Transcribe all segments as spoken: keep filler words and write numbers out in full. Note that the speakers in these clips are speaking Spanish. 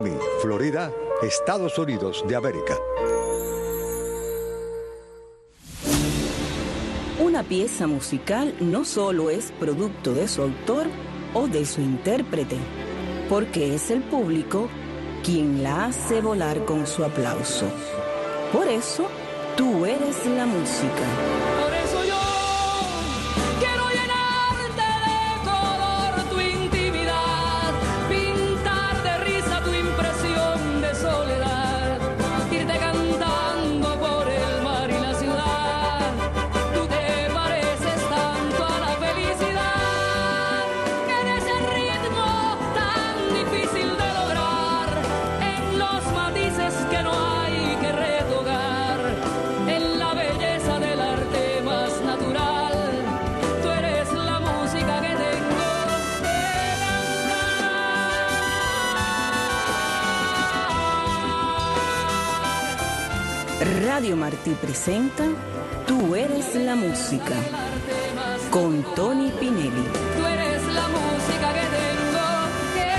Florida, Estados Unidos de América. Una pieza musical no solo es producto de su autor o de su intérprete, porque es el público quien la hace volar con su aplauso. Por eso, tú eres la música. Por eso yo quiero llenarte de color tu intimidad, pintar de risa tu impresión de soledad, irte cantando por el mar y la ciudad. Tú te pareces tanto a la felicidad, que en ese ritmo tan difícil de lograr, en los matices que no hay que retocar, en la belleza del arte más natural, tú eres la música que tengo que cantar. Radio Martí presenta Tú eres la música con Tony Pinelli. Tú eres la música que tengo que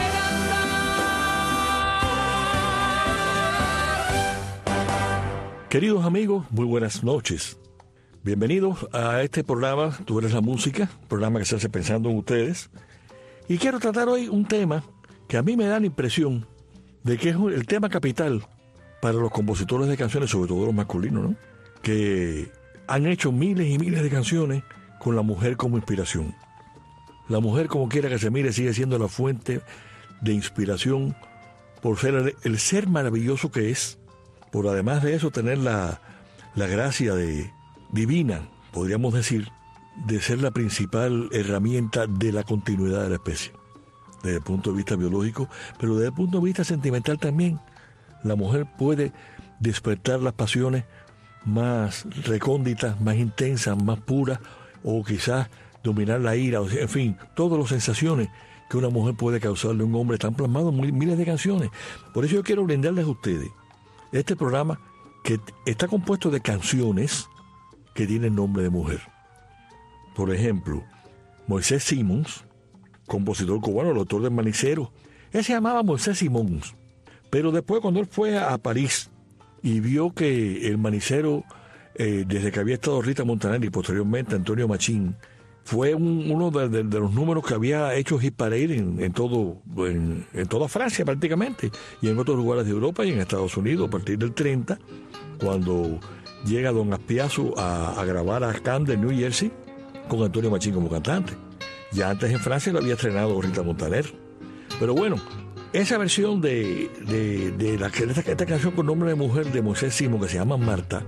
cantar. Queridos amigos, muy buenas noches. Bienvenidos a este programa, Tú eres la música, programa que se hace pensando en ustedes. Y quiero tratar hoy un tema que a mí me da la impresión de que es el tema capital para los compositores de canciones, sobre todo los masculinos, ¿no? Que han hecho miles y miles de canciones con la mujer como inspiración. La mujer, como quiera que se mire, sigue siendo la fuente de inspiración por ser el, el ser maravilloso que es, por además de eso tener la, la gracia de, divina, podríamos decir, de ser la principal herramienta de la continuidad de la especie, desde el punto de vista biológico, pero desde el punto de vista sentimental también. La mujer puede despertar las pasiones más recónditas, más intensas, más puras, o quizás dominar la ira, o sea, en fin, todas las sensaciones que una mujer puede causarle a un hombre están plasmadas en miles de canciones. Por eso yo quiero brindarles a ustedes este programa que está compuesto de canciones que tienen nombre de mujer. Por ejemplo, Moisés Simons, compositor cubano, el autor del Manicero, él se llamaba Moisés Simons, pero después cuando él fue a París y vio que el Manicero, eh, desde que había estado Rita Montaner y posteriormente Antonio Machín, fue un, uno de, de, de los números que había hecho hit parade en, en, todo, en, en toda Francia prácticamente, y en otros lugares de Europa y en Estados Unidos a partir del treinta, cuando llega Don Aspiazu a, a grabar a Camden, New Jersey, con Antonio Machín como cantante. Ya antes en Francia lo había estrenado Rita Montaner. Pero bueno, esa versión de, de, de, la, de esta, esta canción con nombre de mujer de Moisés Simons, que se llama Marta.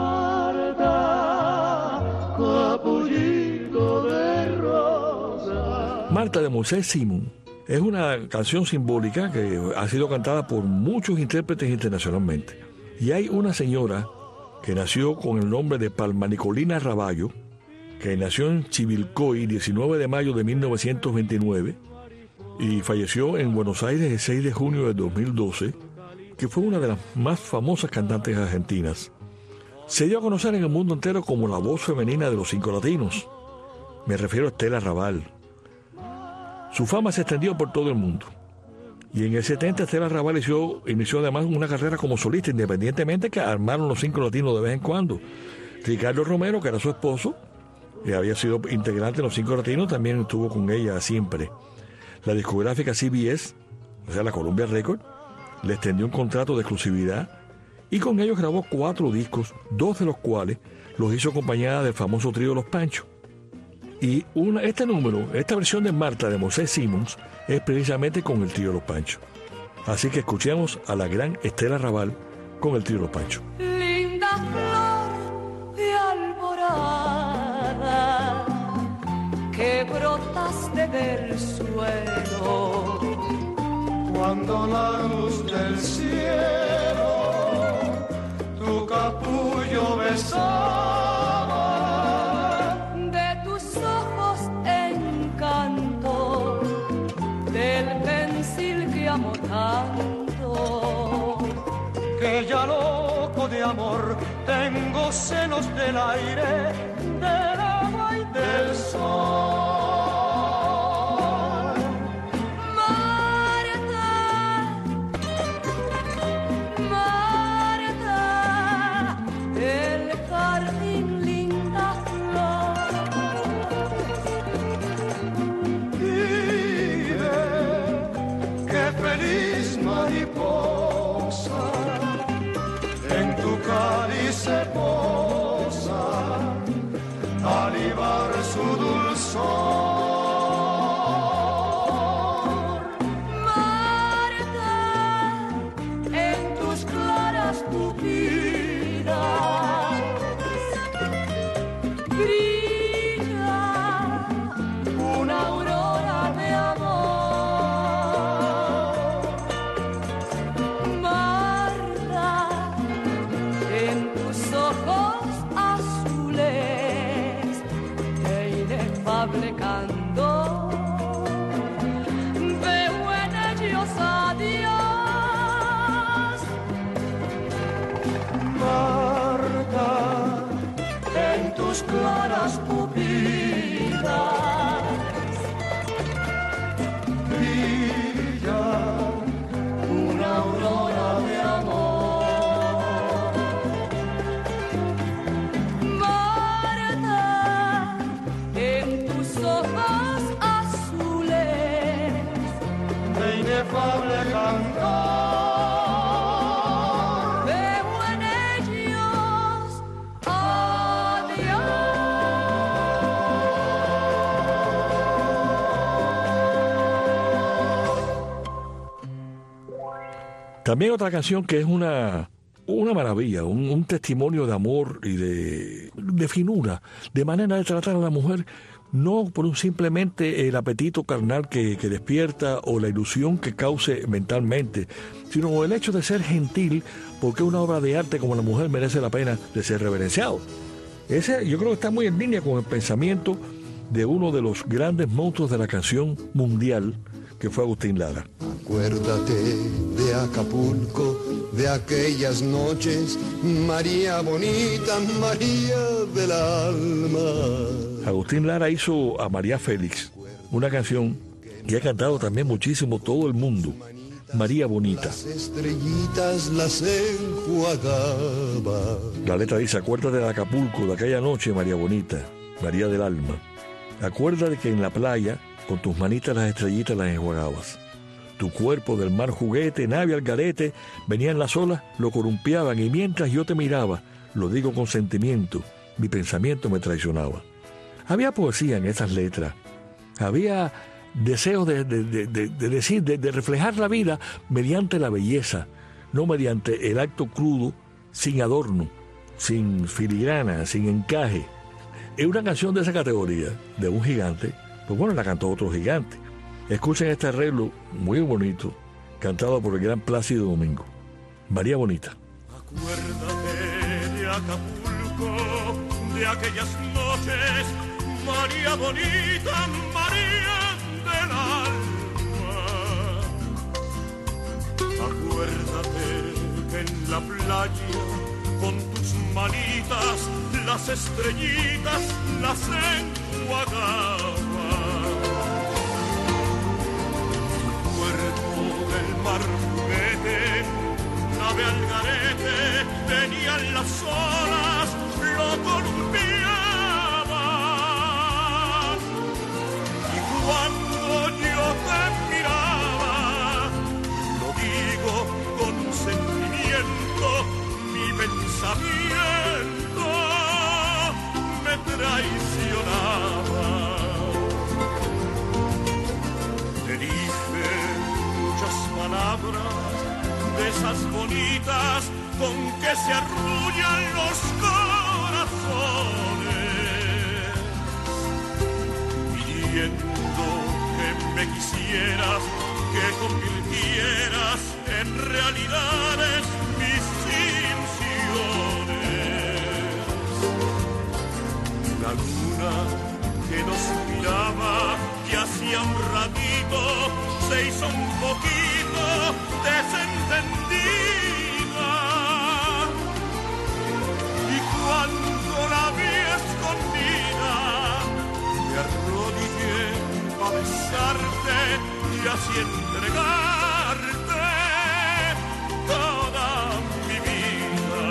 Marta, capullito de rosa. Marta de Moisés Simons es una canción simbólica que ha sido cantada por muchos intérpretes internacionalmente. Y hay una señora que nació con el nombre de Palma Nicolina Raballo, que nació en Chivilcoy diecinueve de mayo de mil novecientos veintinueve y falleció en Buenos Aires el seis de junio de dos mil doce, que fue una de las más famosas cantantes argentinas. Se dio a conocer en el mundo entero como la voz femenina de los cinco latinos. Me refiero a Estela Raval. Su fama se extendió por todo el mundo. Y en el setenta Estela Raval inició, inició además una carrera como solista, independientemente que armaron los cinco latinos de vez en cuando. Ricardo Romero, que era su esposo, que había sido integrante de los cinco latinos, también estuvo con ella siempre. La discográfica C B S, o sea la Columbia Records, le extendió un contrato de exclusividad y con ellos grabó cuatro discos, dos de los cuales los hizo acompañada del famoso trío Los Panchos. Y una, este número, esta versión de Marta de Moisés Simons es precisamente con el trío Los Panchos. Así que escuchemos a la gran Estela Raval con el trío Los Panchos. Linda flor de alborada que brotaste del suelo, Cuando la luz del cielo tu capullo besaba, de tus ojos encanto, del pensil que amo tanto, que ya loco de amor tengo celos del aire, del agua y del sol. Marta, También otra canción que es una, una maravilla, un, un testimonio de amor y de, de finura, de manera de tratar a la mujer, no por un simplemente el apetito carnal que, que despierta o la ilusión que cause mentalmente, sino el hecho de ser gentil, porque una obra de arte como la mujer merece la pena de ser reverenciado. Ese yo creo que está muy en línea con el pensamiento de uno de los grandes monstruos de la canción mundial, que fue Agustín Lara. Acuérdate de Acapulco, de aquellas noches, María bonita, María del alma. Agustín Lara hizo a María Félix, una canción que ha cantado también muchísimo todo el mundo, María Bonita. Las estrellitas las enjuagaba. La letra dice: acuérdate de Acapulco, de aquella noche, María Bonita, María del alma. Acuérdate que en la playa, con tus manitas las estrellitas las enjuagabas. Tu cuerpo del mar juguete, nave al garete, venían las olas, lo columpiaban, y mientras yo te miraba, lo digo con sentimiento, mi pensamiento me traicionaba. Había poesía en esas letras, había deseos de, de, de, de, de decir, de, de reflejar la vida mediante la belleza, no mediante el acto crudo, sin adorno, sin filigrana, sin encaje. Es una canción de esa categoría, de un gigante. Pues bueno, la cantó otro gigante. Escuchen este arreglo muy bonito, cantado por el gran Plácido Domingo. María Bonita. Acuérdate de Acapulco, de aquellas noches, María Bonita, María del alma. Acuérdate que en la playa, con tus manitas, las estrellitas las enjuagaba. Cuerpo del mar juguete, nave al garete, venían las olas, lo columpiaban. Y cuando yo te miraba, lo digo con sentimiento, mi pensamiento me traicionaba. Te dije muchas palabras de esas bonitas con que se arrullan los corazones, pidiendo que me quisieras, que convirtieras en realidades mis ilusiones. La luna que nos miraba y hacía un ratito se hizo un poquito desentendida, y cuando la vi escondida me arrodillé a besarte y así entregarte toda mi vida.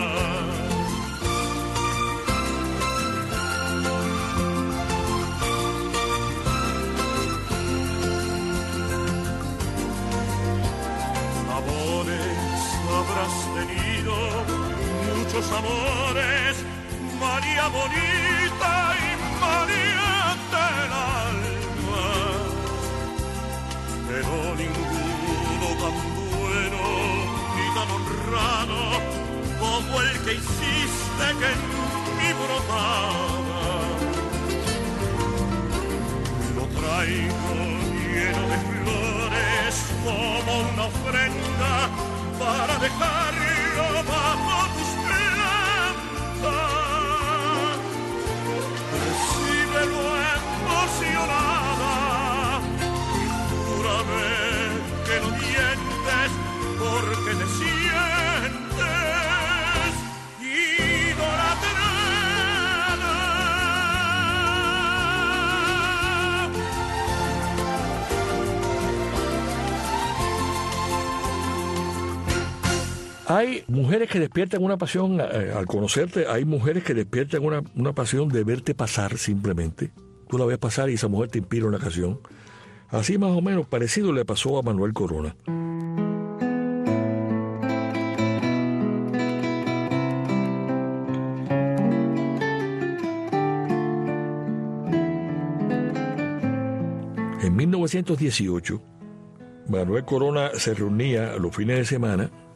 Amores habrás tenido, muchos amores, María Bonita y María del alma, pero ninguno tan bueno ni tan honrado como el que hiciste que en mí brotaba. Lo traigo lleno de flores como una ofrenda para dejarlo bajo tus plantas. Recíbelo emocionada y júrame que no mientes, porque te sientes idolatrada. Hay mujeres que despiertan una pasión, eh, al conocerte, hay mujeres que despiertan una, una pasión de verte pasar simplemente. Tú la ves pasar y esa mujer te inspira una canción. Así más o menos parecido le pasó a Manuel Corona. En mil novecientos dieciocho, Manuel Corona se reunía los fines de semana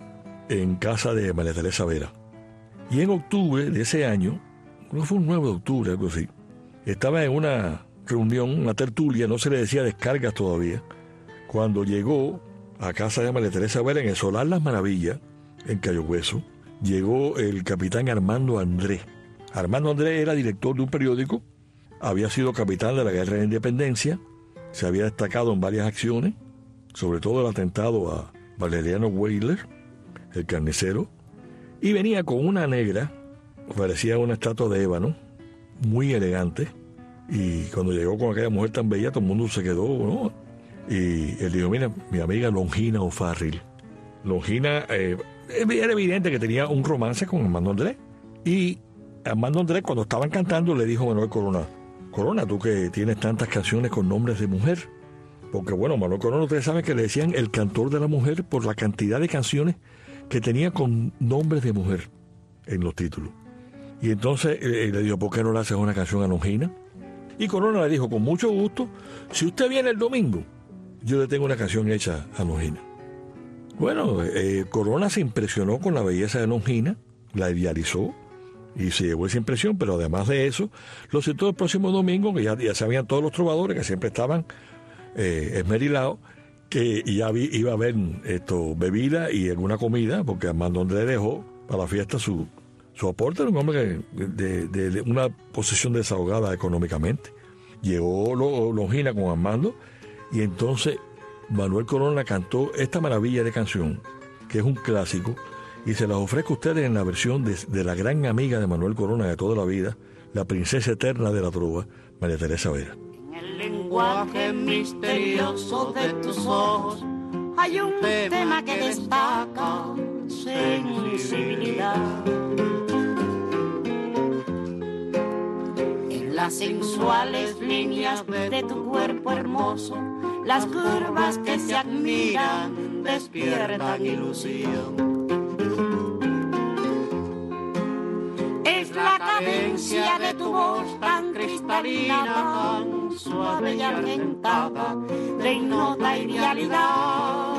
en casa de María Teresa Vera. Y en octubre de ese año, creo que fue un nueve de octubre, algo así, estaba en una reunión, una tertulia, no se le decía descargas todavía, cuando llegó a casa de María Teresa Vera en el Solar Las Maravillas, en Cayo Hueso, llegó el capitán Armando André. Armando André era director de un periódico, había sido capitán de la Guerra de Independencia, se había destacado en varias acciones, sobre todo el atentado a Valeriano Weyler, el carnicero, y venía con una negra, parecía una estatua de ébano, muy elegante, y cuando llegó con aquella mujer tan bella, todo el mundo se quedó, ¿no? Y él dijo, mira, mi amiga Longina O'Farrill. Longina, eh, era evidente que tenía un romance con Armando Andrés, y Armando Andrés, cuando estaban cantando, le dijo a Manuel Corona, Corona, tú que tienes tantas canciones con nombres de mujer, porque bueno, Manuel Corona, ustedes saben que le decían el cantor de la mujer por la cantidad de canciones que tenía con nombres de mujer en los títulos. Y entonces eh, le dijo, ¿por qué no le haces una canción a Longina? Y Corona le dijo, con mucho gusto, si usted viene el domingo, yo le tengo una canción hecha a Longina. Bueno, eh, Corona se impresionó con la belleza de Longina, la idealizó, y se llevó esa impresión, pero además de eso, lo citó el próximo domingo, que ya, ya sabían todos los trovadores, que siempre estaban eh, esmerilados, que ya vi, iba a haber esto, bebida y alguna comida, porque Armando Andrés dejó para la fiesta su, su aporte, era un hombre que, de, de, de una posición desahogada económicamente. Llegó Longina con Armando, y entonces Manuel Corona cantó esta maravilla de canción, que es un clásico, y se las ofrezco a ustedes en la versión de, de la gran amiga de Manuel Corona de toda la vida, la princesa eterna de la trova, María Teresa Vera. En el lenguaje misterioso de tus ojos hay un tema que destaca sensibilidad. En las sensuales líneas de tu cuerpo hermoso, las curvas que se admiran despiertan ilusión. Es la cadencia de tu voz tan cristalina, tan suave y argentada, de ignota idealidad,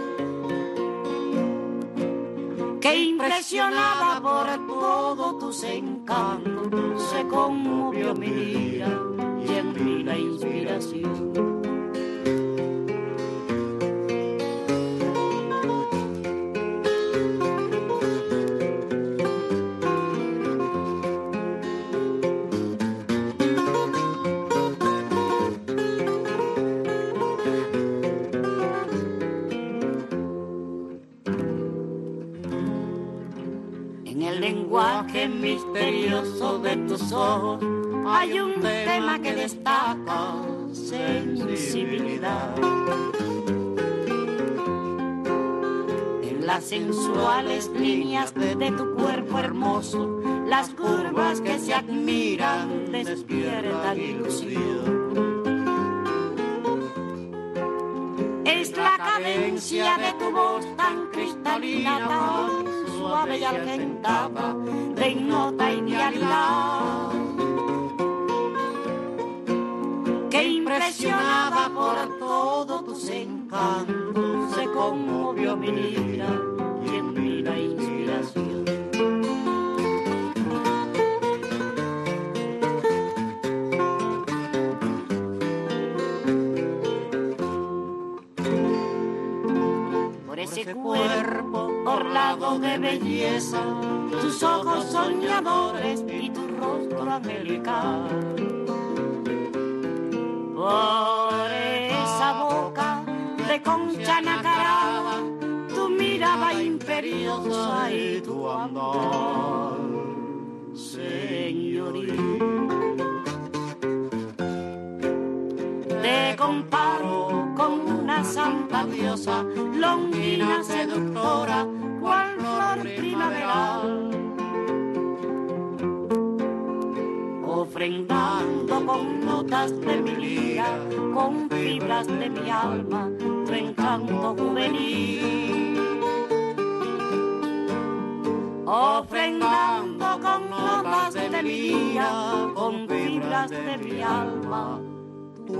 que impresionada por todos tus encantos se conmovió mi vida y en mí la inspiración. Lenguaje misterioso de tus ojos hay un tema que destaca sensibilidad. En las sensuales líneas de tu cuerpo hermoso, las curvas que se admiran despiertan ilusión. Es la cadencia de tu voz tan cristalina, tan suave y argentada, de ignota idealidad, que impresionada por todos tus encantos se conmovió mi vida y en mí la inspiración. Por ese cuerpo orlado de belleza, tus ojos soñadores y tu rostro angelical, por esa boca de concha nacarada, tu mirada imperiosa y tu andar señoril. Te comparo con una santa diosa, Longina seductora, cual flor primaveral, ofrendando con notas de mi lira, con fibras de mi alma, tu encanto juvenil. Ofrendando con notas de mi lira, con fibras de mi alma, tu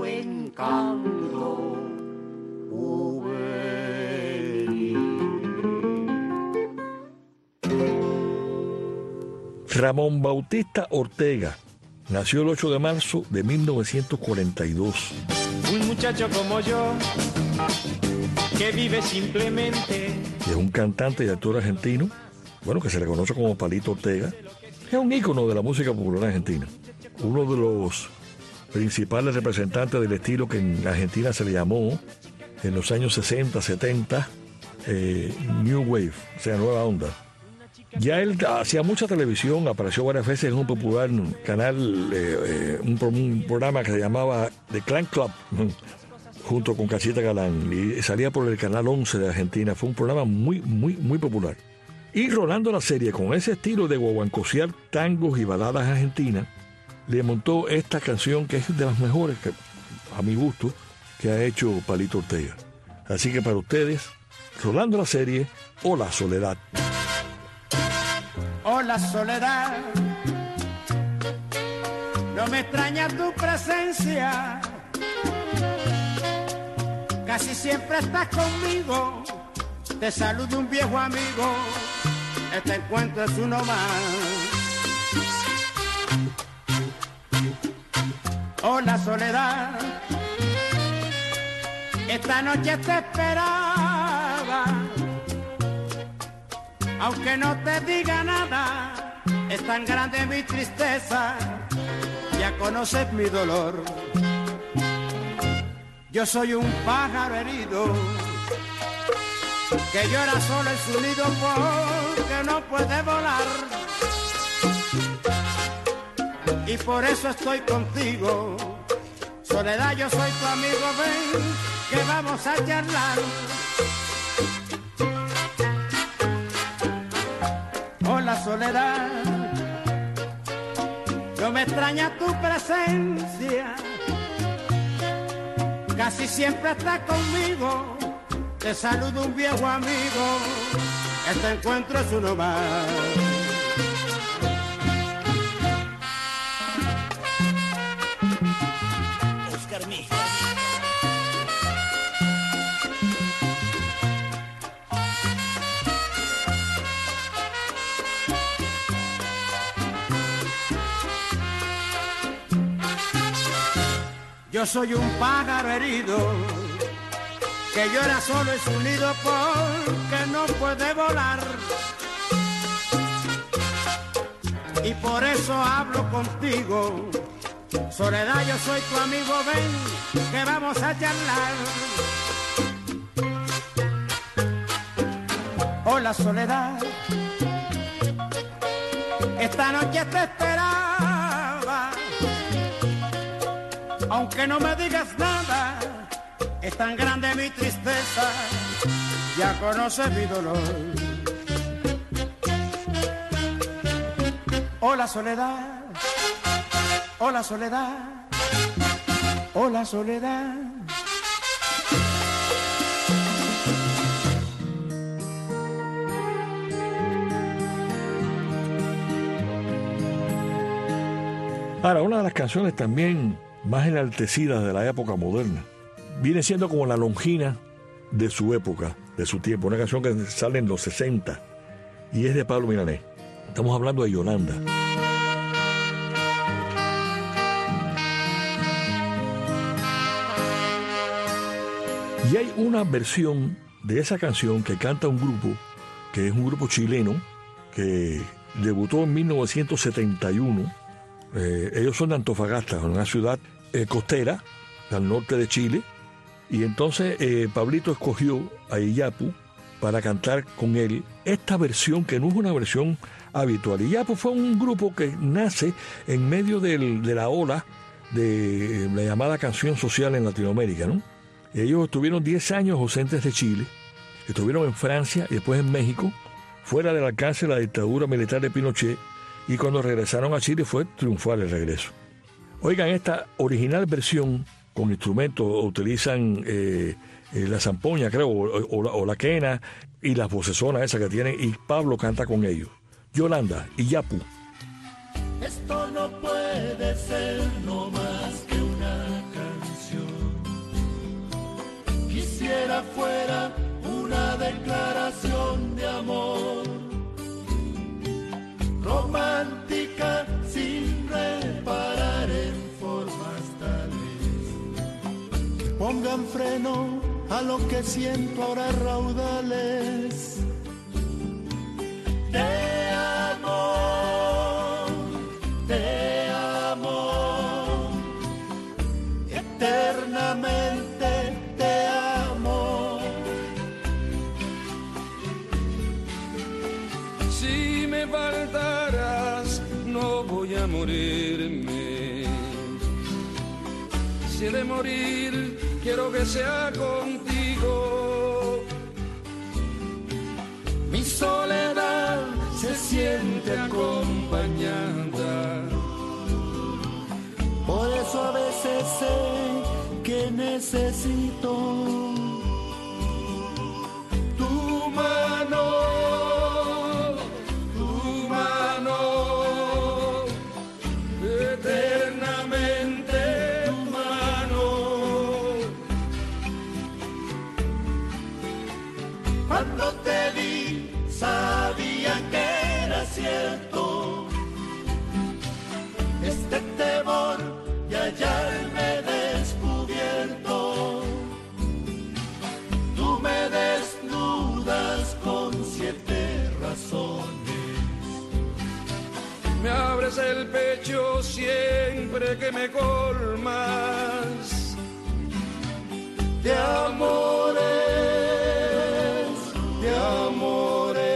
encanto juvenil. Ramón Bautista Ortega nació el ocho de marzo de mil novecientos cuarenta y dos. Un muchacho como yo, que vive simplemente. Es un cantante y actor argentino, bueno, que se le conoce como Palito Ortega. Es un ícono de la música popular argentina. Uno de los principales representantes del estilo que en Argentina se le llamó en los años sesenta, setenta, eh, New Wave, o sea, nueva onda. Ya él hacía mucha televisión, apareció varias veces en un popular canal, eh, eh, un, un programa que se llamaba The Clan Club, junto con Cachita Galán, y salía por el canal once de Argentina. Fue un programa muy, muy, muy popular. Y Rolando La Serie, con ese estilo de guaguancociar tangos y baladas argentinas, le montó esta canción que es de las mejores, que, a mi gusto, que ha hecho Palito Ortega. Así que para ustedes, Rolando La Serie, Hola Soledad. Hola Soledad, no me extraña tu presencia, casi siempre estás conmigo, te saluda un viejo amigo, este encuentro es uno más. Hola Soledad, esta noche te esperaba, aunque no te diga nada, es tan grande mi tristeza, ya conoces mi dolor. Yo soy un pájaro herido, que llora solo en su nido porque no puede volar. Y por eso estoy contigo, Soledad, yo soy tu amigo, ven, que vamos a charlar. Hola Soledad, no me extraña tu presencia, casi siempre estás conmigo, te saludo un viejo amigo, este encuentro es uno más. Oscar Mí. Yo soy un pájaro herido, que llora solo en su nido porque no puede volar. Y por eso hablo contigo, Soledad, yo soy tu amigo, ven, que vamos a charlar. Hola Soledad, esta noche te esperaba, aunque no me digas nada, es tan grande mi tristeza, ya conoces mi dolor. Hola Soledad, hola Soledad, hola Soledad. Ahora, una de las canciones también más enaltecidas de la época moderna viene siendo como la longina de su época, de su tiempo, una canción que sale en los sesenta y es de Pablo Milanés. Estamos hablando de Yolanda. Y hay una versión de esa canción que canta un grupo, que es un grupo chileno, que debutó en mil novecientos setenta y uno. Eh, ellos son de Antofagasta, una ciudad eh, costera, al norte de Chile. Y entonces eh, Pablito escogió a Iyapu para cantar con él esta versión, que no es una versión habitual. Iyapu fue un grupo que nace en medio del, de la ola de la llamada canción social en Latinoamérica, ¿no? Ellos estuvieron diez años ausentes de Chile, estuvieron en Francia y después en México, fuera del alcance de la dictadura militar de Pinochet, y cuando regresaron a Chile fue triunfal el regreso. Oigan, esta original versión con instrumentos, utilizan eh, eh, la zampoña, creo, o, o, la, o la quena, y las vocesonas esas que tienen, y Pablo canta con ellos. Yolanda, Iyapu. Esto no puede ser no más que una canción. Quisiera fuera una declaración de amor romántica freno a lo que siento ahora raudales. Te amo, te amo, eternamente te amo. Si me faltaras, no voy a morirme. Si he de morir, quiero que sea contigo. Mi soledad se siente acompañada. Por eso a veces sé que necesito tu mano, tu mano, eternamente tu mano. Cuando te vi, sabía que era cierto este temor de hallarme descubierto. Tú me desnudas con siete razones. Me abres el pecho siempre que me colmas de amores, de amores,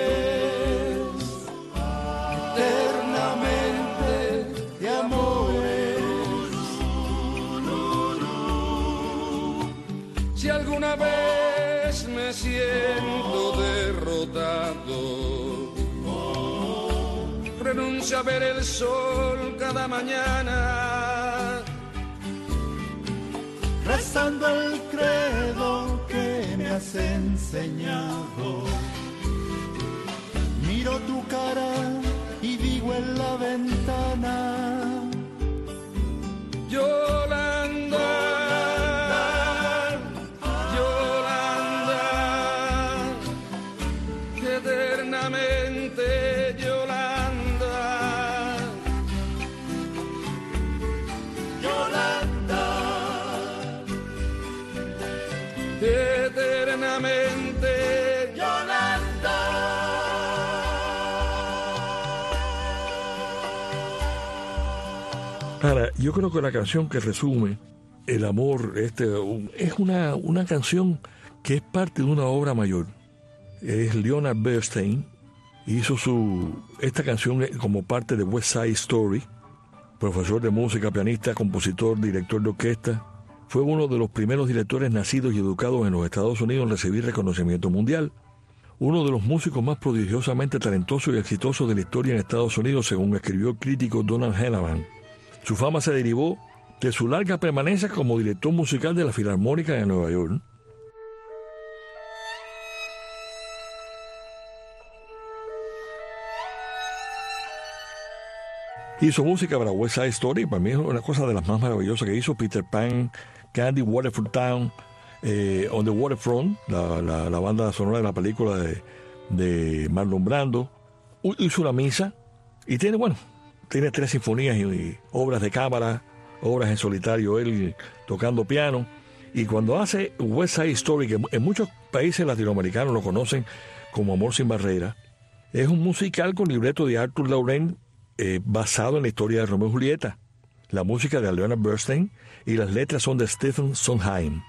eternamente de amores. Si alguna vez me siento derrotado, renuncio a ver el sol cada mañana, rezando el credo que me has enseñado. Miro tu cara y digo en la ventana, Yolanda, Yolanda, eternamente Yolanda, Yolanda, eternamente Yolanda. Ahora, yo creo que la canción que resume el amor este es una, una canción que es parte de una obra mayor. Es Leonard Bernstein, hizo su esta canción como parte de West Side Story. Profesor de música, pianista, compositor, director de orquesta. Fue uno de los primeros directores nacidos y educados en los Estados Unidos en recibir reconocimiento mundial. Uno de los músicos más prodigiosamente talentosos y exitosos de la historia en Estados Unidos, según escribió el crítico Donald Henneman. Su fama se derivó de su larga permanencia como director musical de la Filarmónica de Nueva York. Hizo música para West Side Story, para mí es una cosa de las más maravillosas que hizo. Peter Pan, Candy, Waterford Town, eh, On the Waterfront, la, la, la banda sonora de la película de, de Marlon Brando. Hizo una misa y tiene, bueno, tiene tres sinfonías y, y obras de cámara, obras en solitario, él tocando piano. Y cuando hace West Side Story, que en muchos países latinoamericanos lo conocen como Amor sin Barrera, es un musical con libreto de Arthur Laurent, Eh, basado en la historia de Romeo y Julieta. La música de Leonard Bernstein y las letras son de Stephen Sondheim.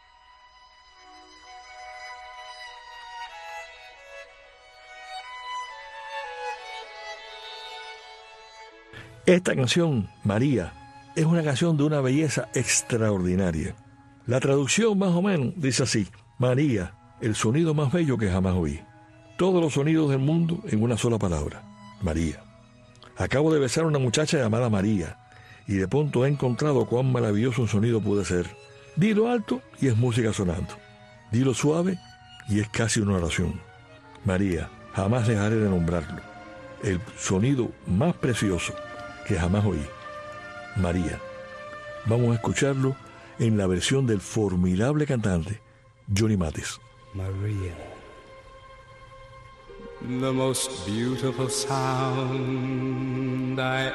Esta canción, María, es una canción de una belleza extraordinaria. La traducción más o menos dice así: María, el sonido más bello que jamás oí. Todos los sonidos del mundo en una sola palabra, María. Acabo de besar a una muchacha llamada María y de pronto he encontrado cuán maravilloso un sonido puede ser. Dilo alto y es música sonando. Dilo suave y es casi una oración. María, jamás dejaré de nombrarlo. El sonido más precioso que jamás oí. María. Vamos a escucharlo en la versión del formidable cantante Johnny Mathis. Maria. The most beautiful sound I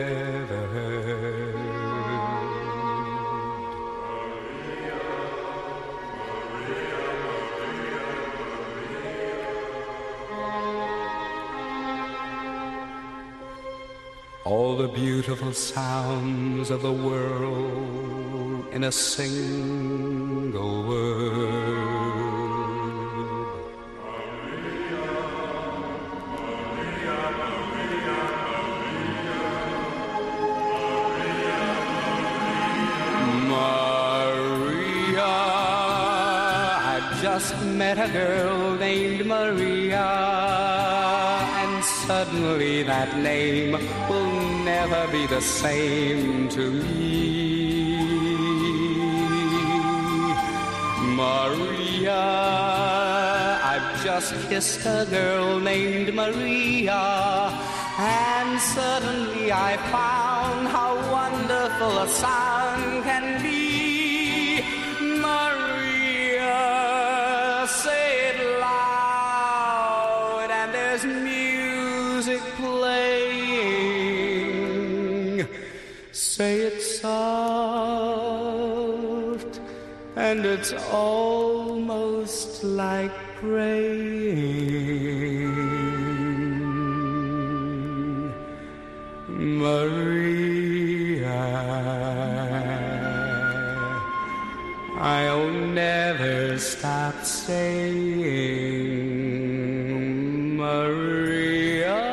ever heard all the beautiful sounds of the world in a single word. Just met a girl named Maria, and suddenly that name will never be the same to me. Maria, I've just kissed a girl named Maria, and suddenly I found how wonderful a sound can be. Say it loud, and there's music playing. Say it soft, and it's almost like praying. Maria, I'll never stop saying Maria.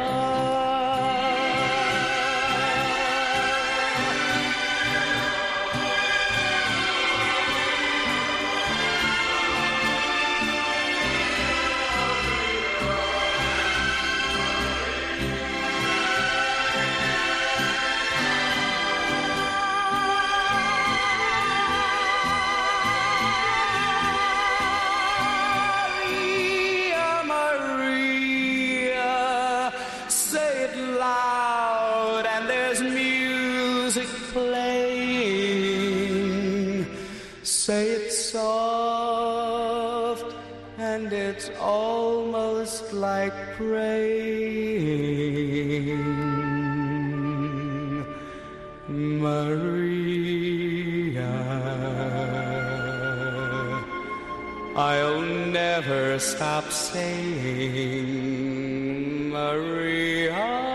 Say it soft, and it's almost like praying. Maria, I'll never stop saying Maria.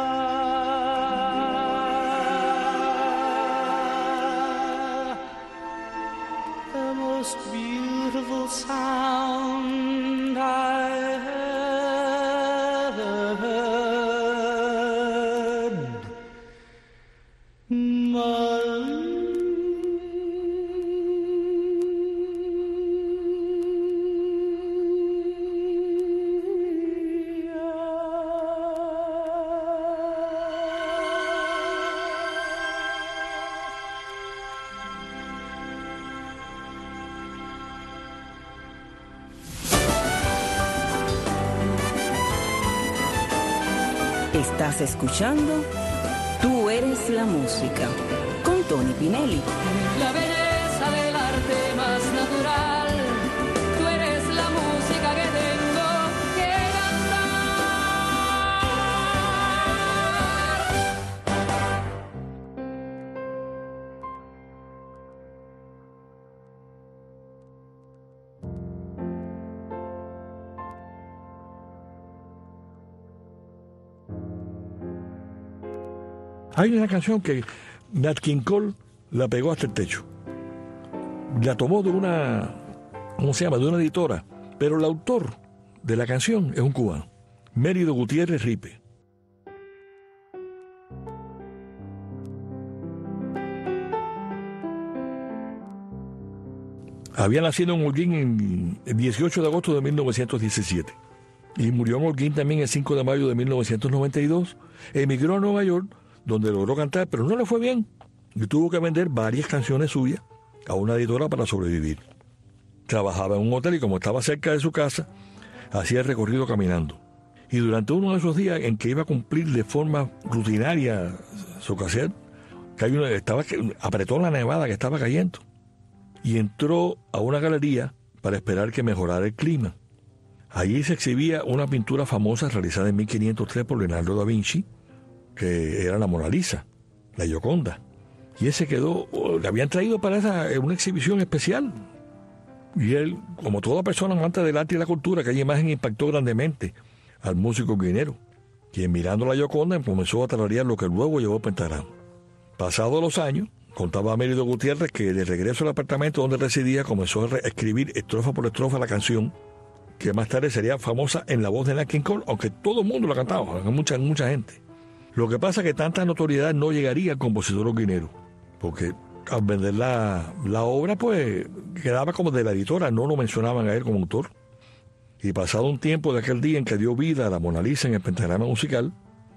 Beautiful sound I ever heard. Estás escuchando Tú eres la música con Tony Pinelli. La belleza del arte más natural, tú eres la música que tengo que Hay una canción que Nat King Cole la pegó hasta el techo. La tomó de una, ¿cómo se llama?, de una editora, pero el autor de la canción es un cubano, Mérido Gutiérrez Ripe. Había nacido en Holguín en el dieciocho de agosto de mil novecientos diecisiete y murió en Holguín también el cinco de mayo de mil novecientos noventa y dos. Emigró a Nueva York, donde logró cantar, pero no le fue bien y tuvo que vender varias canciones suyas a una editora para sobrevivir. Trabajaba en un hotel y como estaba cerca de su casa, hacía el recorrido caminando. Y durante uno de esos días en que iba a cumplir de forma rutinaria su cassette, cayó una, estaba, apretó la nevada que estaba cayendo y entró a una galería para esperar que mejorara el clima. Allí se exhibía una pintura famosa realizada en mil quinientos tres por Leonardo da Vinci, que era la Mona Lisa, la Gioconda. Y él se quedó, le habían traído para esa una exhibición especial. Y él, como toda persona amante del arte y la cultura, aquella imagen impactó grandemente al músico guinero. quien mirando a la Gioconda comenzó a tararear lo que luego llevó a Pentagrama. Pasados los años, contaba Mérido Gutiérrez que de regreso al apartamento donde residía comenzó a escribir estrofa por estrofa la canción, que más tarde sería famosa en la voz de Nat King Cole, aunque todo el mundo la cantaba, mucha, mucha gente. Lo que pasa es que tanta notoriedad no llegaría al compositor orguinero, porque al vender la, la obra, pues quedaba como de la editora, no lo mencionaban a él como autor. Y pasado un tiempo de aquel día en que dio vida a la Mona Lisa en el Pentagrama Musical,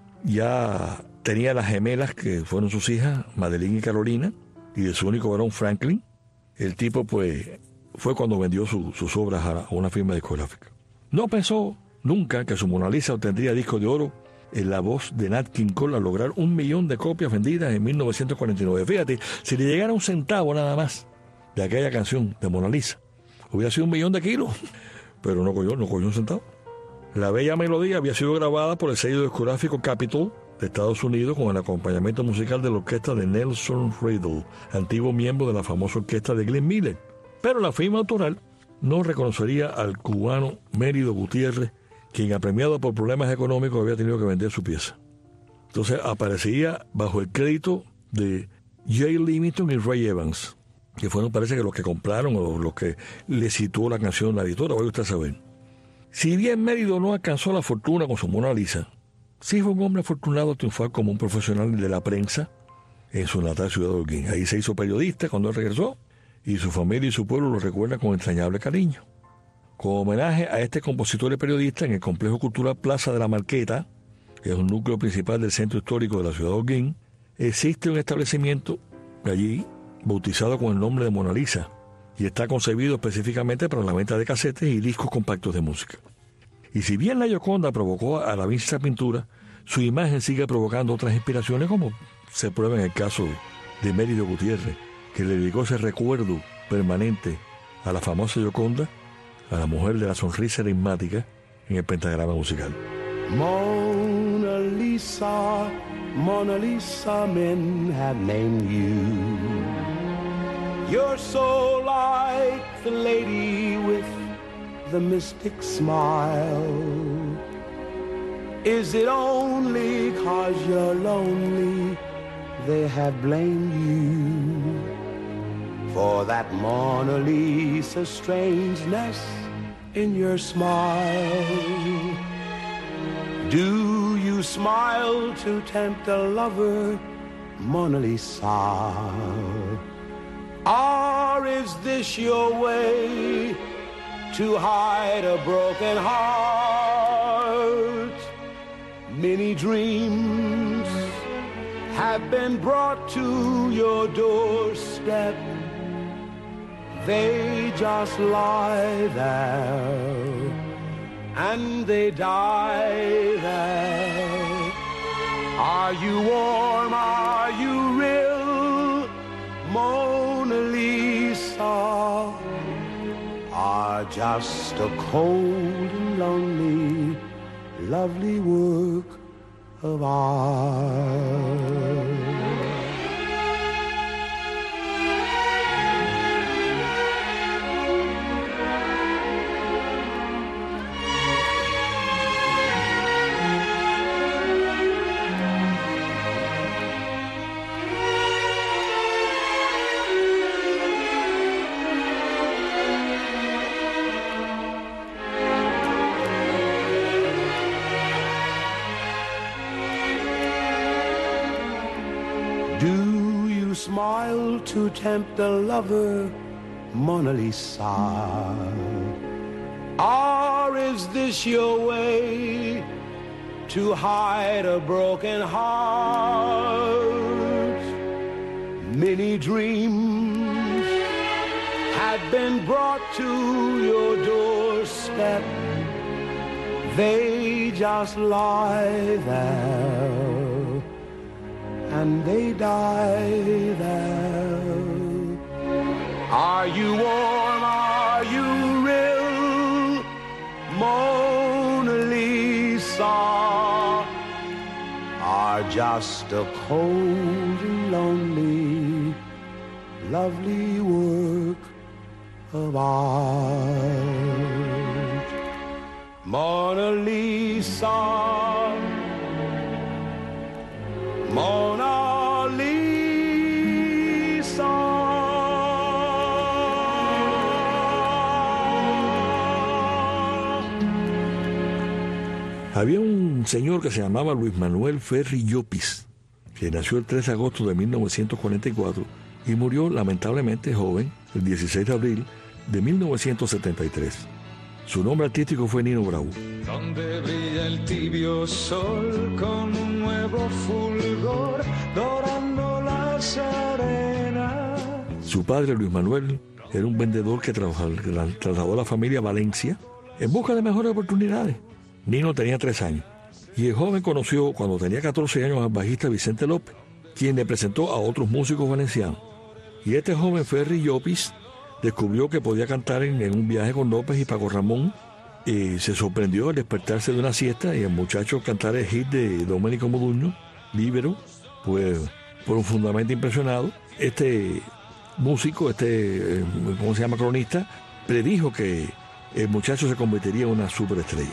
ya tenía las gemelas que fueron sus hijas, Madeline y Carolina, y de su único varón, Franklin. El tipo, pues, fue cuando vendió su, sus obras a una firma discográfica. No pensó nunca que su Mona Lisa obtendría disco de oro en la voz de Nat King Cole al lograr un millón de copias vendidas en mil novecientos cuarenta y nueve. Fíjate, si le llegara un centavo nada más de aquella canción de Mona Lisa, hubiera sido un millón de kilos, pero no cogió, no cogió un centavo. La bella melodía había sido grabada por el sello discográfico Capitol de Estados Unidos con el acompañamiento musical de la orquesta de Nelson Riddle, antiguo miembro de la famosa orquesta de Glenn Miller. Pero la firma autoral no reconocería al cubano Mérido Gutiérrez, quien apremiado por problemas económicos había tenido que vender su pieza. Entonces aparecía bajo el crédito de Jay Livingston y Ray Evans, que fueron, parece que los que compraron o los que le situó la canción en la editora, vaya usted a saber. Si bien Mérido no alcanzó la fortuna con su Mona Lisa, sí fue un hombre afortunado a triunfar como un profesional de la prensa en su natal ciudad de Holguín. Ahí se hizo periodista cuando él regresó y su familia y su pueblo lo recuerdan con entrañable cariño. Como homenaje a este compositor y periodista, en el Complejo Cultural Plaza de la Marqueta, que es un núcleo principal del centro histórico de la ciudad de Holguín, existe un establecimiento allí bautizado con el nombre de Mona Lisa y está concebido específicamente para la venta de casetes y discos compactos de música. Y si bien la Gioconda provocó a la vista pintura, su imagen sigue provocando otras inspiraciones, como se prueba en el caso de Mérido Gutiérrez, que le dedicó ese recuerdo permanente a la famosa Gioconda, a la mujer de la sonrisa enigmática, en el Pentagrama Musical. Mona Lisa, Mona Lisa, men have named you. You're so like the lady with the mystic smile. Is it only 'cause you're lonely they have blamed you for that Mona Lisa strangeness in your smile? Do you smile to tempt a lover, Mona Lisa? Or is this your way to hide a broken heart? Many dreams have been brought to your doorstep. They just lie there and they die there. Are you warm? Are you real, Mona Lisa? Are just a cold and lonely, lovely work of art? Smile to tempt a lover, Mona Lisa? Or is this your way to hide a broken heart? Many dreams have been brought to your doorstep. They just lie there and they die there. Are you warm? Are you real, Mona Lisa? Are just a cold and lonely, lovely work of art? Mona Lisa, Mona Lisa. Había un señor que se llamaba Luis Manuel Ferri Llopis, que nació el tres de agosto de mil novecientos cuarenta y cuatro y murió lamentablemente joven el dieciséis de abril de mil novecientos setenta y tres. Su nombre artístico fue Nino Bravo. Donde brilla el tibio sol con un nuevo fulgor, dorando las arenas. Su padre, Luis Manuel, era un vendedor que trasladó a la familia a Valencia en busca de mejores oportunidades. Nino tenía tres años y el joven conoció cuando tenía catorce años al bajista Vicente López, quien le presentó a otros músicos valencianos. Y este joven Ferri Llopis descubrió que podía cantar en, en un viaje con López y Paco Ramón, y se sorprendió al despertarse de una siesta y el muchacho cantar el hit de Domenico Modugno, Libero. Pues profundamente impresionado, este músico, este, ¿cómo se llama?, cronista, predijo que el muchacho se convertiría en una superestrella.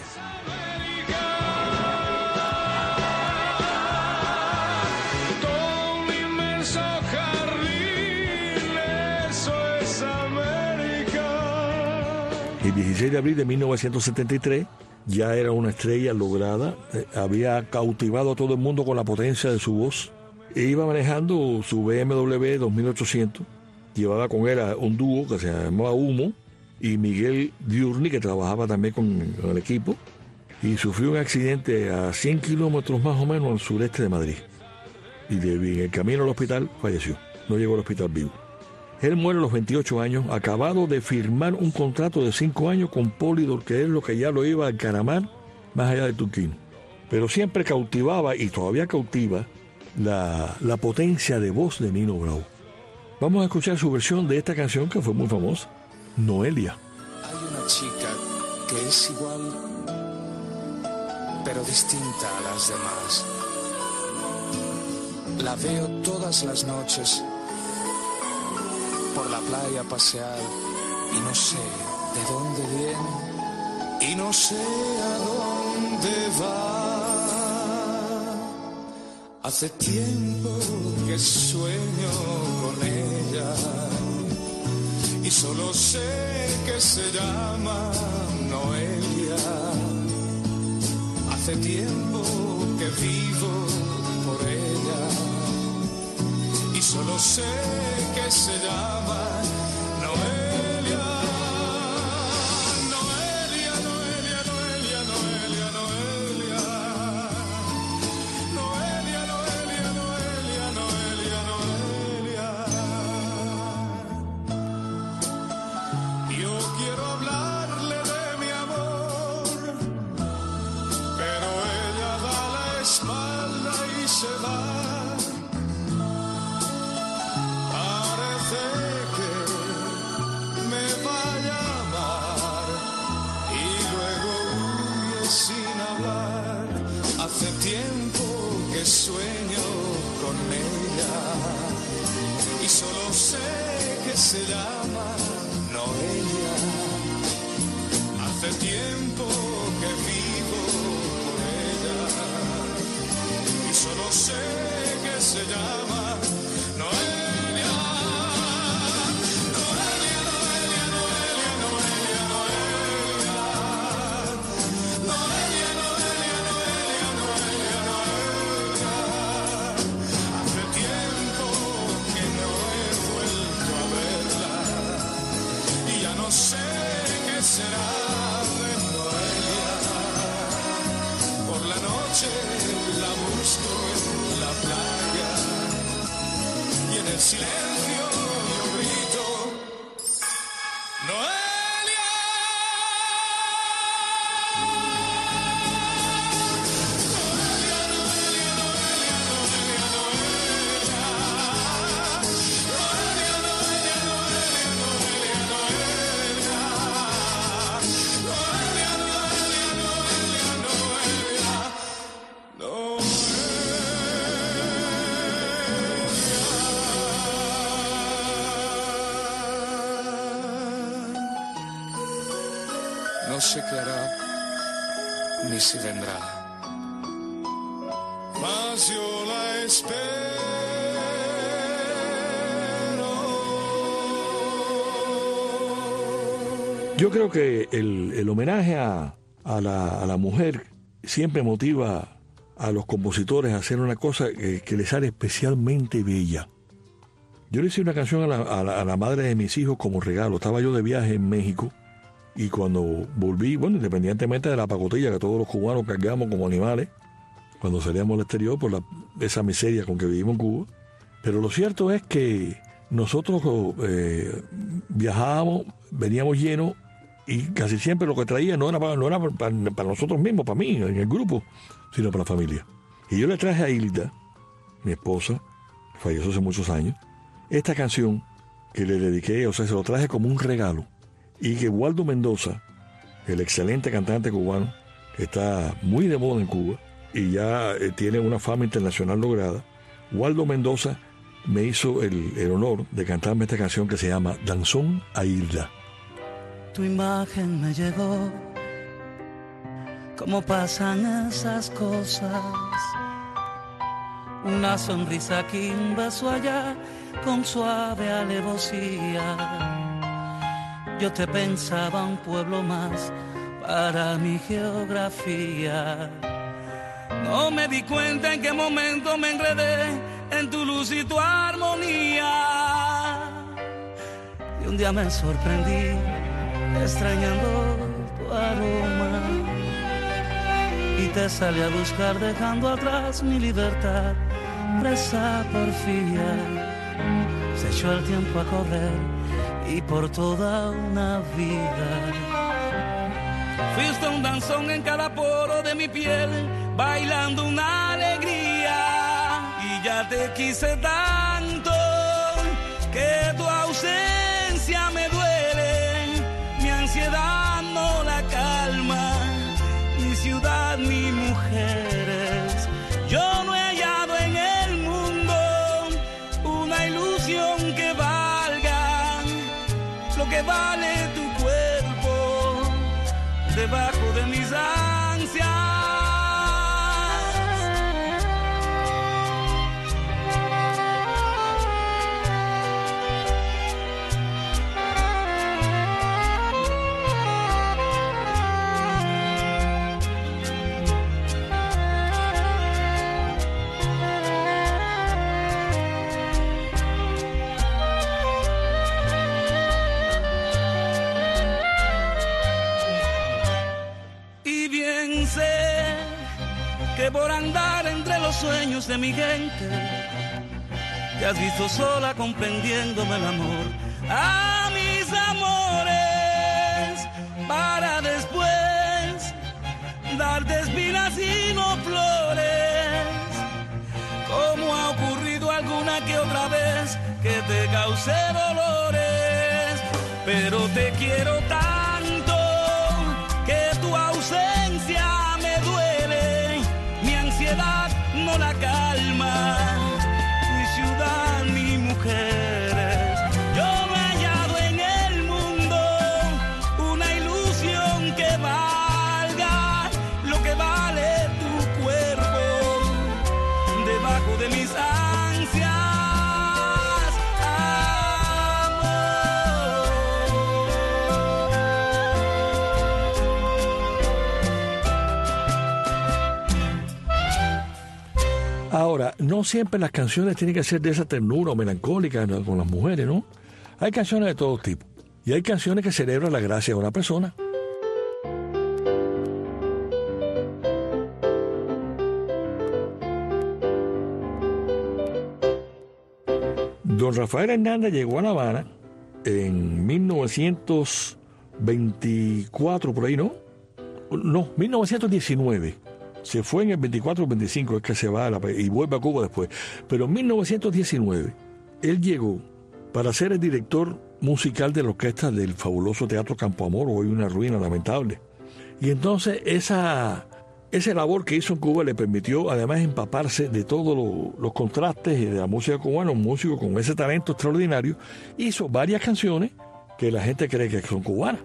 El dieciséis de abril de mil novecientos setenta y tres ya era una estrella lograda, eh, había cautivado a todo el mundo con la potencia de su voz e iba manejando su B M W dos mil ochocientos, llevaba con él a un dúo que se llamaba Humo y Miguel Diurni, que trabajaba también con, con el equipo, y sufrió un accidente a cien kilómetros más o menos al sureste de Madrid y de, en el camino al hospital falleció, no llegó al hospital vivo. Él muere a los veintiocho años, acabado de firmar un contrato de cinco años con Polydor, que es lo que ya lo iba a encaramar más allá de Turquino. Pero siempre cautivaba, y todavía cautiva, la, la potencia de voz de Nino Bravo. Vamos a escuchar su versión de esta canción que fue muy famosa, Noelia. Hay una chica que es igual, pero distinta a las demás. La veo todas las noches por la playa pasear y no sé de dónde viene y no sé a dónde va. Hace tiempo que sueño con ella y solo sé que se llama Noelia. Hace tiempo que vivo por ella y solo sé que se llama Noelia. Noelia, Noelia, Noelia, Noelia, Noelia. Noelia, Noelia, Noelia, Noelia, Noelia. Yo quiero hablarle de mi amor, pero ella da la espalda y se va. Hace tiempo que sueño con ella y solo sé que se llama Noelia. Hace tiempo que vivo por ella y solo sé que se llama Noelia. Silencio, yo grito, Noelia. Noelia, Noelia, Noelia, Noelia, Noelia. Noelia, Noelia, Noelia, Noelia, Noelia. Noelia, Noelia, Noelia, Noelia, Noelia. No sé qué hará, ni si vendrá. mas yo la espero. Yo creo que el, el homenaje a, a, la, a la mujer siempre motiva a los compositores a hacer una cosa que, que les sale especialmente bella. Yo le hice una canción a la, a, la, a la madre de mis hijos como regalo. Estaba yo de viaje en México y cuando volví, bueno, independientemente de la pacotilla que todos los cubanos cargamos como animales, cuando salíamos al exterior por la, esa miseria con que vivimos en Cuba, pero lo cierto es que nosotros eh, viajábamos, veníamos llenos y casi siempre lo que traía no era, para, no era para, para nosotros mismos, para mí, en el grupo, sino para la familia. Y yo le traje a Hilda, mi esposa, que falleció hace muchos años, esta canción que le dediqué, o sea, se lo traje como un regalo. Y que Waldo Mendoza, el excelente cantante cubano, que está muy de moda en Cuba y ya eh, tiene una fama internacional lograda, Waldo Mendoza me hizo el, el honor de cantarme esta canción que se llama Danzón a Hilda. Tu imagen me llegó, cómo pasan esas cosas. Una sonrisa aquí, un beso allá, con suave alevosía. Yo te pensaba un pueblo más para mi geografía. No me di cuenta en qué momento me enredé en tu luz y tu armonía. Y un día me sorprendí extrañando tu aroma y te salí a buscar dejando atrás mi libertad, presa porfía. Se echó el tiempo a correr y por toda una vida fuiste un danzón en cada poro de mi piel, bailando una alegría. Y ya te quise tanto que tu ausencia me duele, mi ansiedad no la calma, mi ciudad, ni mujeres. Yo no he hallado en el mundo una ilusión que valga lo que vale tu cuerpo debajo de mis ansias. Que por andar entre los sueños de mi gente te has visto sola comprendiéndome el amor a mis amores, para después darte espinas y no flores, como ha ocurrido alguna que otra vez que te causé dolores. Pero te quiero tanto que tu ausencia no la calma, ni ciudad ni mujeres. Yo no he hallado en el mundo una ilusión que valga lo que vale tu cuerpo debajo de mis ansias. Ahora, no siempre las canciones tienen que ser de esa ternura o melancólica, ¿no?, con las mujeres, ¿no? Hay canciones de todo tipo. Y hay canciones que celebran la gracia de una persona. Don Rafael Hernández llegó a La Habana en mil novecientos veinticuatro, por ahí, ¿no? No, mil novecientos diecinueve. Se fue en el veinticuatro o veinticinco, es que se va a la, y vuelve a Cuba después. Pero en mil novecientos diecinueve, él llegó para ser el director musical de la orquesta del fabuloso Teatro Campo Amor, hoy una ruina lamentable. Y entonces esa, esa labor que hizo en Cuba le permitió además empaparse de todos lo, los contrastes de la música cubana. Un músico con ese talento extraordinario hizo varias canciones que la gente cree que son cubanas.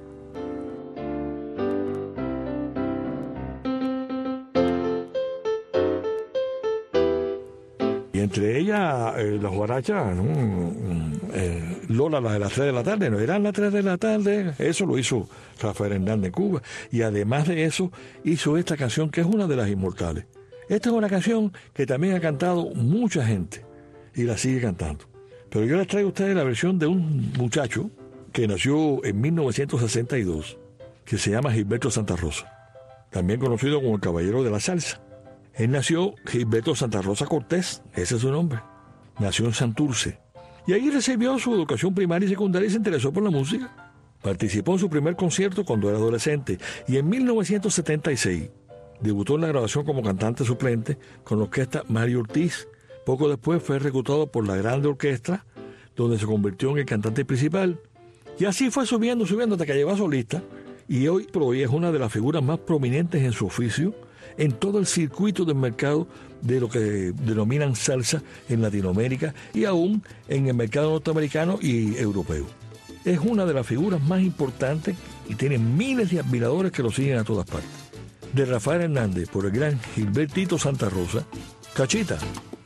Y entre ellas, eh, las guarachas, mm, eh, Lola, la de las tres de la tarde, no eran las tres de la tarde, eso lo hizo Rafael Hernández de Cuba. Y además de eso, hizo esta canción que es una de las inmortales. Esta es una canción que también ha cantado mucha gente y la sigue cantando. Pero yo les traigo a ustedes la versión de un muchacho que nació en mil novecientos sesenta y dos, que se llama Gilberto Santa Rosa, también conocido como el Caballero de la Salsa. Él nació Gilberto Santa Rosa Cortés, ese es su nombre. Nació en Santurce. Y ahí recibió su educación primaria y secundaria y se interesó por la música. Participó en su primer concierto cuando era adolescente y en mil novecientos setenta y seis debutó en la grabación como cantante suplente con la orquesta Mario Ortiz. Poco después fue reclutado por la Grande Orquesta, donde se convirtió en el cantante principal. Y así fue subiendo, subiendo hasta que llegó a solista. Y hoy por hoy es una de las figuras más prominentes en su oficio en todo el circuito del mercado de lo que denominan salsa en Latinoamérica y aún en el mercado norteamericano y europeo. Es una de las figuras más importantes y tiene miles de admiradores que lo siguen a todas partes. De Rafael Hernández por el gran Gilbertito Santa Rosa, Cachita.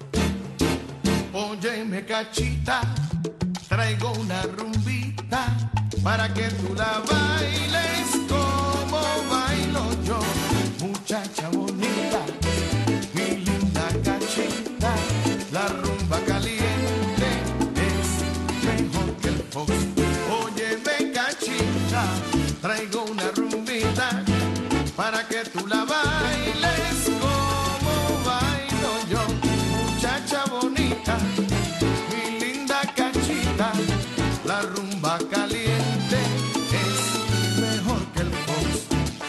Óyeme, Cachita, traigo una rumbita para que tú la bailes como bailo yo. Muchacha bonita, mi linda Cachita, la rumba caliente es mejor que el fox. Óyeme, Cachita, traigo una rumbita para que tú la bailes como bailo yo. Muchacha bonita, mi linda Cachita, la rumba caliente es mejor que el fox.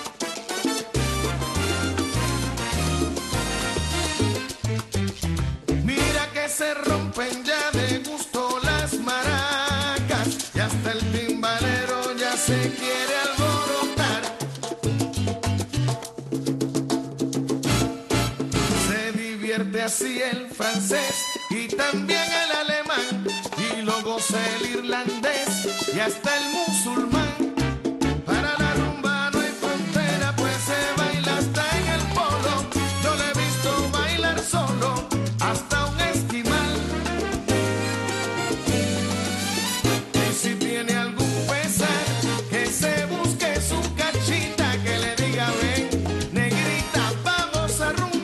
Mira que se rompen ya de gusto las maracas y hasta el timbalero ya se quiere alborotar. Se divierte así el francés y también el alemán, y luego goza el irlandés y hasta el musulmán. Para la rumba no hay frontera, pues se baila hasta en el polo. Yo le he visto bailar solo hasta un esquimal. Y si tiene algún pesar, que se busque su cachita, que le diga ven, negrita, vamos a rumbear.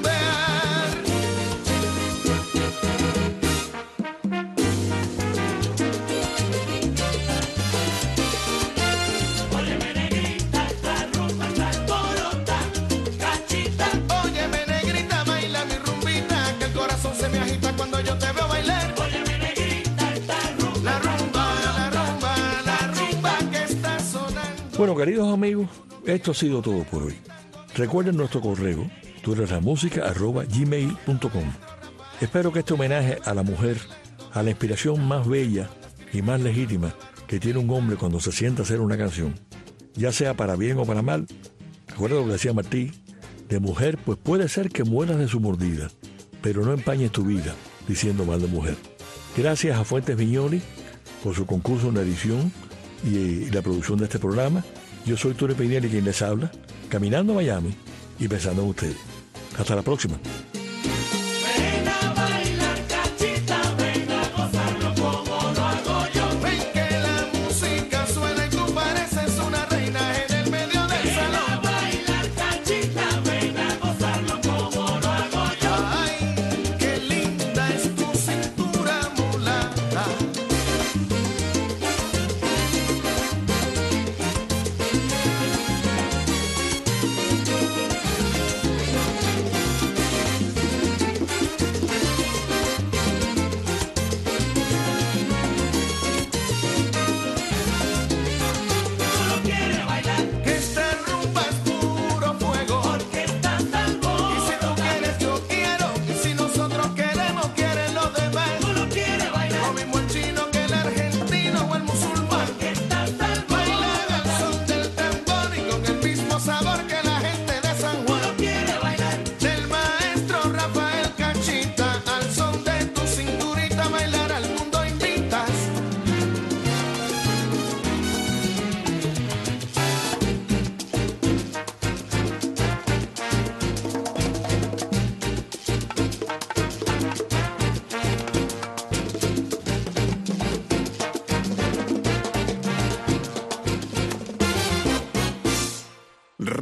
Óyeme, negrita, la rumba está alborota, cachita. Óyeme, negrita, baila mi rumbita, que el corazón se me agita cuando yo te veo bailar. Óyeme, negrita, esta rumba, la rumba, la rumba, la rumba que está sonando. Bueno, queridos amigos, esto ha sido todo por hoy. Recuerden nuestro correo, tú eres la música arroba gmail punto com. Espero que este homenaje a la mujer, a la inspiración más bella y más legítima que tiene un hombre cuando se sienta a hacer una canción, ya sea para bien o para mal, recuerda lo que decía Martí, de mujer pues puede ser que mueras de su mordida, pero no empañes tu vida diciendo mal de mujer. Gracias a Fuentes Viñoli por su concurso en la edición y, y la producción de este programa. Yo soy Ture Peinelli quien les habla, caminando a Miami y pensando en ustedes. Hasta la próxima. Ven a bailar, cachita, ven a gozarlo como lo hago yo. Ven que la música suena y tú pareces una reina en el medio del salón. Ven a bailar, cachita, ven a gozarlo como lo hago yo. Ay, qué linda es tu cintura mulata.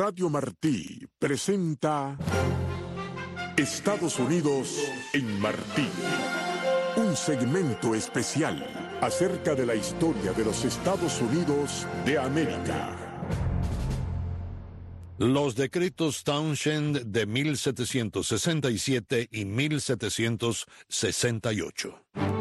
Radio Martí presenta Estados Unidos en Martí. Un segmento especial acerca de la historia de los Estados Unidos de América. Los decretos Townshend de mil setecientos sesenta y siete y mil setecientos sesenta y ocho.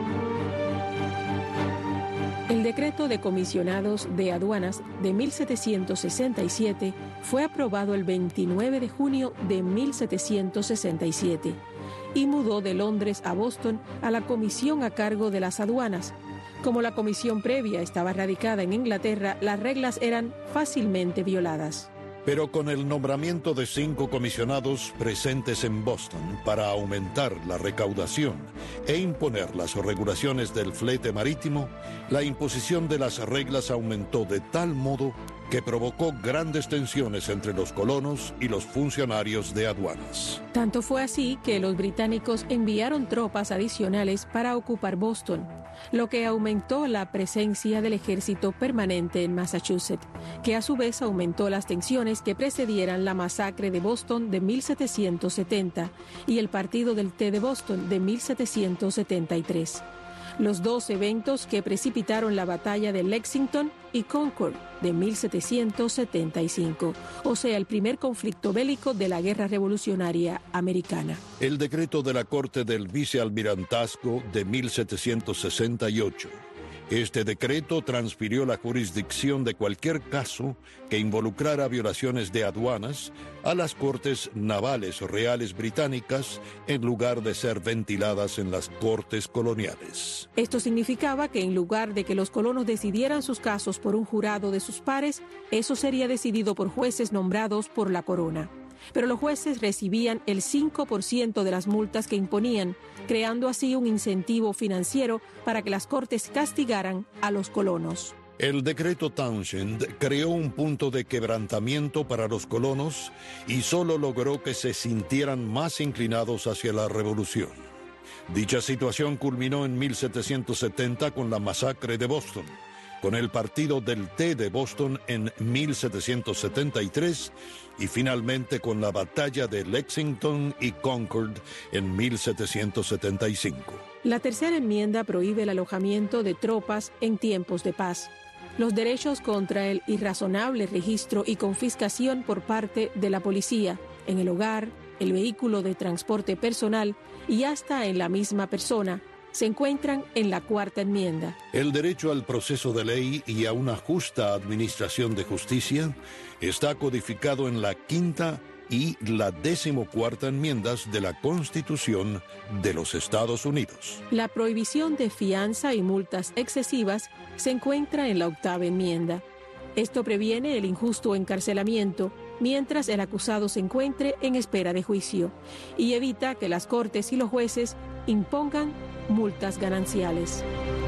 El decreto de comisionados de aduanas de mil setecientos sesenta y siete fue aprobado el veintinueve de junio de mil setecientos sesenta y siete y mudó de Londres a Boston a la comisión a cargo de las aduanas. Como la comisión previa estaba radicada en Inglaterra, las reglas eran fácilmente violadas. Pero con el nombramiento de cinco comisionados presentes en Boston para aumentar la recaudación e imponer las regulaciones del flete marítimo, la imposición de las reglas aumentó de tal modo que provocó grandes tensiones entre los colonos y los funcionarios de aduanas. Tanto fue así que los británicos enviaron tropas adicionales para ocupar Boston, lo que aumentó la presencia del ejército permanente en Massachusetts, que a su vez aumentó las tensiones que precedieran la masacre de Boston de mil setecientos setenta y el partido del té de Boston de mil setecientos setenta y tres. Los dos eventos que precipitaron la batalla de Lexington y Concord de mil setecientos setenta y cinco, o sea, el primer conflicto bélico de la Guerra Revolucionaria Americana. El decreto de la Corte del Vicealmirantazgo de mil setecientos sesenta y ocho. Este decreto transfirió la jurisdicción de cualquier caso que involucrara violaciones de aduanas a las Cortes Navales Reales Británicas en lugar de ser ventiladas en las Cortes Coloniales. Esto significaba que en lugar de que los colonos decidieran sus casos por un jurado de sus pares, eso sería decidido por jueces nombrados por la corona. Pero los jueces recibían el cinco por ciento de las multas que imponían, creando así un incentivo financiero para que las cortes castigaran a los colonos. El decreto Townshend creó un punto de quebrantamiento para los colonos y solo logró que se sintieran más inclinados hacia la revolución. Dicha situación culminó en mil setecientos setenta con la masacre de Boston, con el partido del té de Boston en mil setecientos setenta y tres y finalmente con la batalla de Lexington y Concord en mil setecientos setenta y cinco. La tercera enmienda prohíbe el alojamiento de tropas en tiempos de paz, los derechos contra el irrazonable registro y confiscación por parte de la policía en el hogar, el vehículo de transporte personal y hasta en la misma persona, se encuentran en la cuarta enmienda. El derecho al proceso de ley y a una justa administración de justicia está codificado en la quinta y la decimocuarta enmiendas de la Constitución de los Estados Unidos. La prohibición de fianza y multas excesivas se encuentra en la octava enmienda. Esto previene el injusto encarcelamiento mientras el acusado se encuentre en espera de juicio y evita que las cortes y los jueces impongan multas gananciales.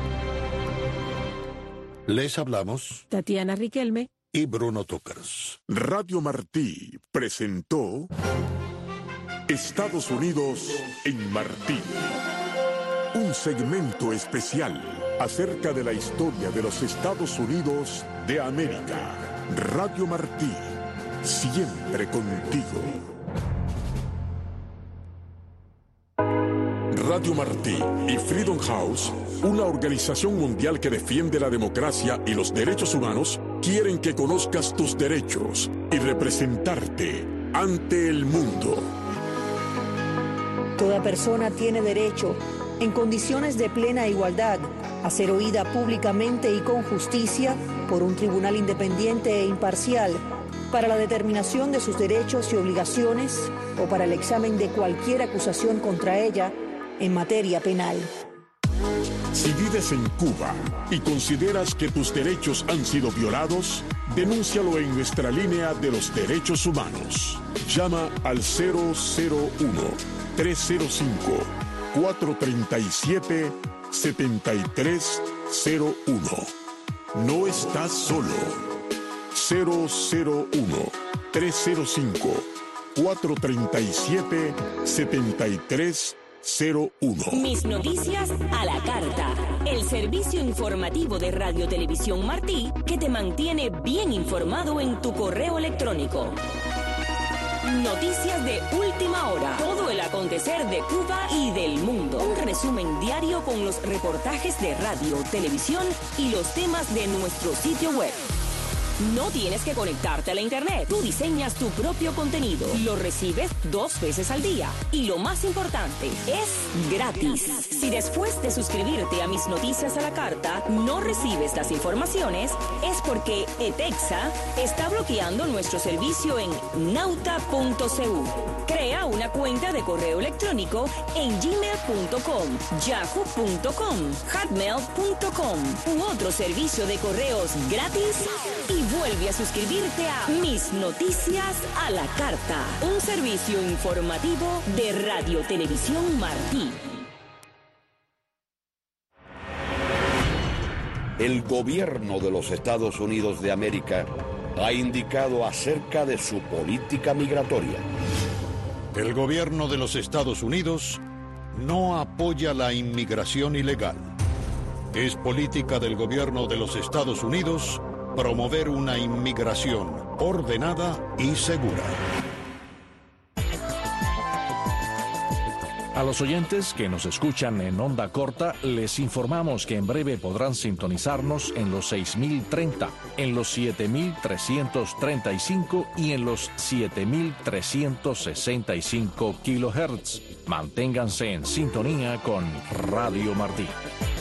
Les hablamos Tatiana Riquelme y Bruno Tócaros. Radio Martí presentó Estados Unidos en Martí. Un segmento especial acerca de la historia de los Estados Unidos de América. Radio Martí, siempre contigo. Radio Martí y Freedom House, una organización mundial que defiende la democracia y los derechos humanos, quieren que conozcas tus derechos y representarte ante el mundo. Toda persona tiene derecho, en condiciones de plena igualdad, a ser oída públicamente y con justicia por un tribunal independiente e imparcial para la determinación de sus derechos y obligaciones o para el examen de cualquier acusación contra ella en materia penal. Si vives en Cuba y consideras que tus derechos han sido violados, denúncialo en nuestra línea de los derechos humanos. Llama al cero cero uno, tres cero cinco, cuatro tres siete, siete tres cero uno. No estás solo. cero cero uno, tres cero cinco, cuatro tres siete, siete tres cero uno. Mis noticias a la carta. El servicio informativo de Radio Televisión Martí que te mantiene bien informado en tu correo electrónico. Noticias de última hora. Todo el acontecer de Cuba y del mundo. Un resumen diario con los reportajes de radio, televisión y los temas de nuestro sitio web. No tienes que conectarte a la internet. Tú diseñas tu propio contenido. Lo recibes dos veces al día. Y lo más importante, es gratis. Si después de suscribirte a Mis Noticias a la Carta no recibes las informaciones, es porque ETEXA está bloqueando nuestro servicio en nauta punto c u. Crea una cuenta de correo electrónico en gmail punto com, yahoo punto com, hotmail punto com u otro servicio de correos gratis y vuelve a suscribirte a Mis Noticias a la Carta, un servicio informativo de Radio Televisión Martí. El gobierno de los Estados Unidos de América ha indicado acerca de su política migratoria. El gobierno de los Estados Unidos no apoya la inmigración ilegal. Es política del gobierno de los Estados Unidos promover una inmigración ordenada y segura. A los oyentes que nos escuchan en onda corta, les informamos que en breve podrán sintonizarnos en los seis mil treinta, en los siete mil trescientos treinta y cinco y en los siete mil trescientos sesenta y cinco kilohertz. Manténganse en sintonía con Radio Martí.